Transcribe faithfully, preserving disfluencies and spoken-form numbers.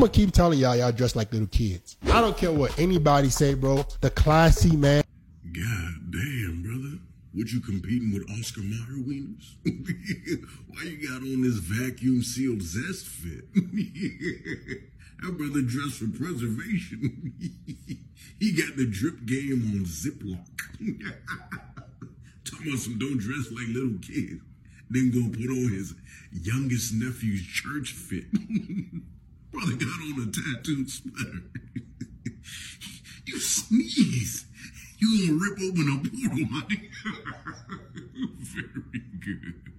gonna keep telling y'all, y'all dress like little kids. I don't care what anybody say, bro. The classy man. God damn, brother. What, you competing with Oscar Mayer wieners? Why you got on this vacuum sealed Zest fit? That brother dressed for preservation. He got the drip game on Ziploc. Talking about some don't dress like little kids. Then go put on his youngest nephew's church fit. Brother got on a tattooed sweater. You sneeze, you gonna rip open a portal, my nigga. Very good.